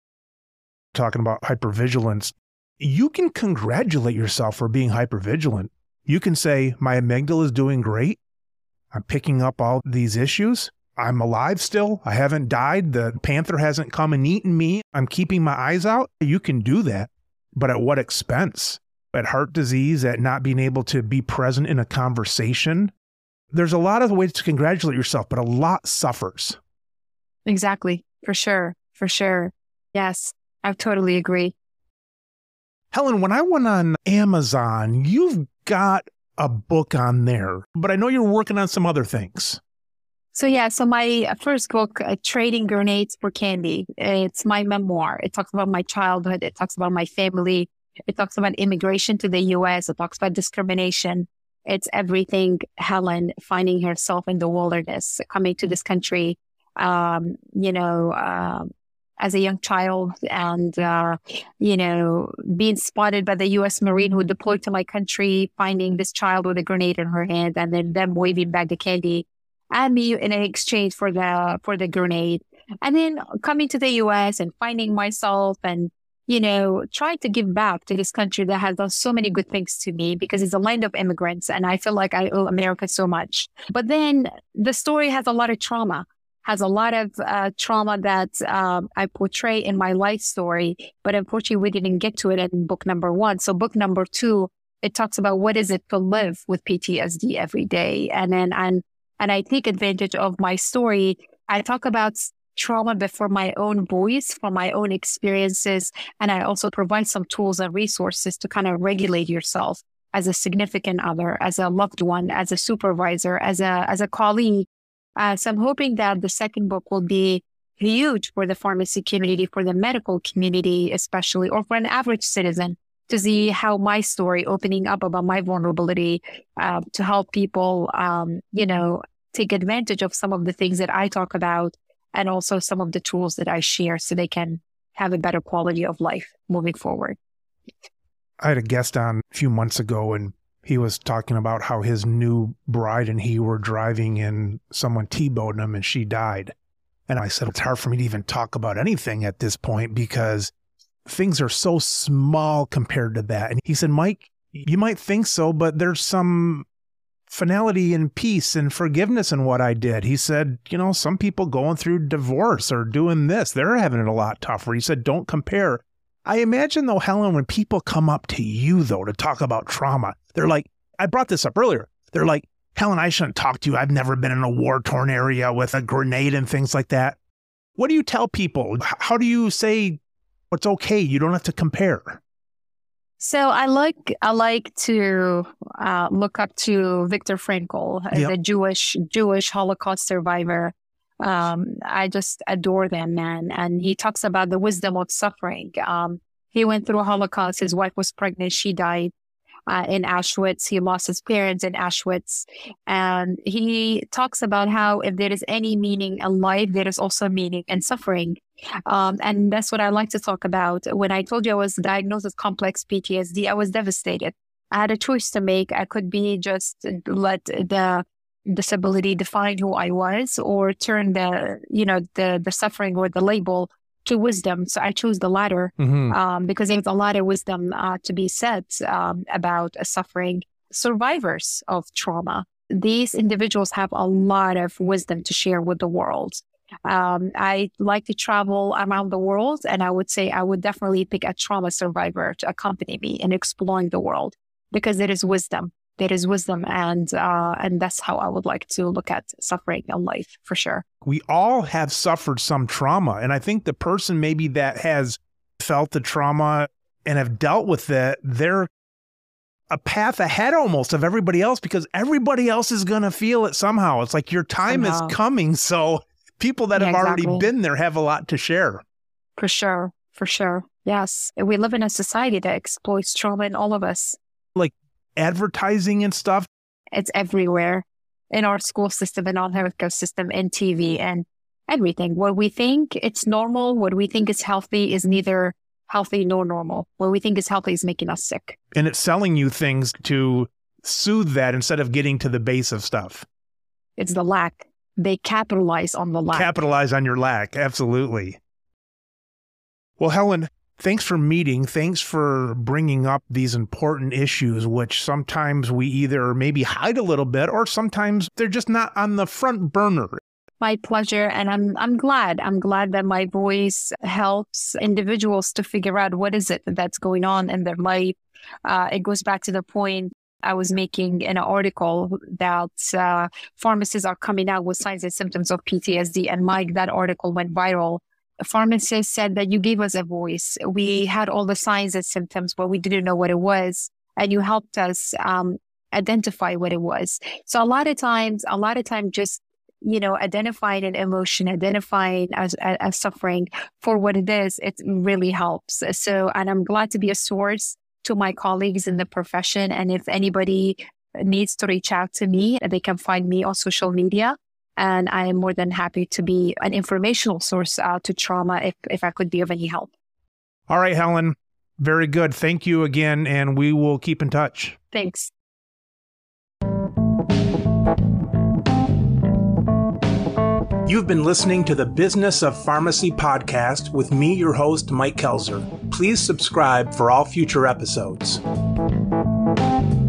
Talking about hypervigilance, you can congratulate yourself for being hypervigilant. You can say, my amygdala is doing great. I'm picking up all these issues. I'm alive still. I haven't died. The panther hasn't come and eaten me. I'm keeping my eyes out. You can do that. But at what expense? At heart disease, at not being able to be present in a conversation. There's a lot of ways to congratulate yourself, but a lot suffers.
Exactly. For sure. For sure. Yes, I totally agree.
Helen, when I went on Amazon, you've got a book on there, but I know you're working on some other things.
So yeah, so my first book, uh, Trading Grenades for Candy, it's my memoir. It talks about my childhood. It talks about my family. It talks about immigration to the U S. It talks about discrimination. It's everything Helen finding herself in the wilderness, coming to this country, um, you know, uh, as a young child and, uh, you know, being spotted by the U S Marine who deployed to my country, finding this child with a grenade in her hand and then them waving back the candy at me in exchange for the, for the grenade. And then coming to the U S and finding myself and, you know, trying to give back to this country that has done so many good things to me because it's a land of immigrants and I feel like I owe America so much. But then the story has a lot of trauma, has a lot of uh, trauma that um, I portray in my life story. But unfortunately, we didn't get to it in book number one. So book number two, it talks about what is it to live with P T S D every day. And then and, and I take advantage of my story. I talk about trauma, but for my own voice, for my own experiences. And I also provide some tools and resources to kind of regulate yourself as a significant other, as a loved one, as a supervisor, as a, as a colleague. Uh, so I'm hoping that the second book will be huge for the pharmacy community, for the medical community, especially, or for an average citizen to see how my story opening up about my vulnerability, uh, to help people, um, you know, take advantage of some of the things that I talk about and also some of the tools that I share so they can have a better quality of life moving forward.
I had a guest on a few months ago and he was talking about how his new bride and he were driving and someone T-boned him and she died. And I said, it's hard for me to even talk about anything at this point because things are so small compared to that. And he said, Mike, you might think so, but there's some finality and peace and forgiveness in what I did. He said, you know, some people going through divorce or doing this, they're having it a lot tougher. He said, don't compare. I imagine though, Helen, when people come up to you though, to talk about trauma, they're like, I brought this up earlier. They're like, Helen, I shouldn't talk to you. I've never been in a war-torn area with a grenade and things like that. What do you tell people? How do you say what's okay? You don't have to compare.
So I like I like to uh, look up to Viktor Frankl, yep. the Jewish Jewish Holocaust survivor. Um, I just adore them, man. And he talks about the wisdom of suffering. Um, he went through a Holocaust. His wife was pregnant. She died uh, in Auschwitz. He lost his parents in Auschwitz. And he talks about how if there is any meaning in life, there is also meaning in suffering. Um, and that's what I like to talk about. When I told you I was diagnosed with complex P T S D, I was devastated. I had a choice to make. I could be just let the disability define who I was or turn the, you know, the, the suffering or the label to wisdom. So I chose the latter mm-hmm. um, because there's a lot of wisdom uh, to be said um, about uh, suffering survivors of trauma. These individuals have a lot of wisdom to share with the world. Um, I like to travel around the world, and I would say I would definitely pick a trauma survivor to accompany me in exploring the world because there is wisdom. There is wisdom, and uh, and that's how I would like to look at suffering in life, for sure.
We all have suffered some trauma, and I think the person maybe that has felt the trauma and have dealt with it, they're a path ahead almost of everybody else because everybody else is going to feel it somehow. It's like your time somehow. is coming, so people that yeah, have exactly. already been there have a lot to share.
For sure, for sure. Yes, we live in a society that exploits trauma in all of us.
Like advertising and stuff.
It's everywhere in our school system, in our healthcare system, in T V and everything. What we think it's normal, what we think is healthy is neither healthy nor normal. What we think is healthy is making us sick.
And it's selling you things to soothe that instead of getting to the base of stuff.
It's the lack. They capitalize on the lack.
Capitalize on your lack. Absolutely. Well, Helen, thanks for meeting. Thanks for bringing up these important issues, which sometimes we either maybe hide a little bit or sometimes they're just not on the front burner.
My pleasure. And I'm I'm glad. I'm glad that my voice helps individuals to figure out what is it that's going on in their life. Uh, it goes back to the point I was making in an article that uh, pharmacists are coming out with signs and symptoms of P T S D. And Mike, that article went viral. A pharmacist said that you gave us a voice. We had all the signs and symptoms, but we didn't know what it was. And you helped us um, identify what it was. So a lot of times, a lot of times just, you know, identifying an emotion, identifying as, as suffering for what it is, it really helps. So, and I'm glad to be a source to my colleagues in the profession. And if anybody needs to reach out to me, they can find me on social media. And I am more than happy to be an informational source uh, to trauma if, if I could be of any help.
All right, Helen. Very good. Thank you again. And we will keep in touch.
Thanks.
You've been listening to the Business of Pharmacy podcast with me, your host, Mike Kelzer. Please subscribe for all future episodes.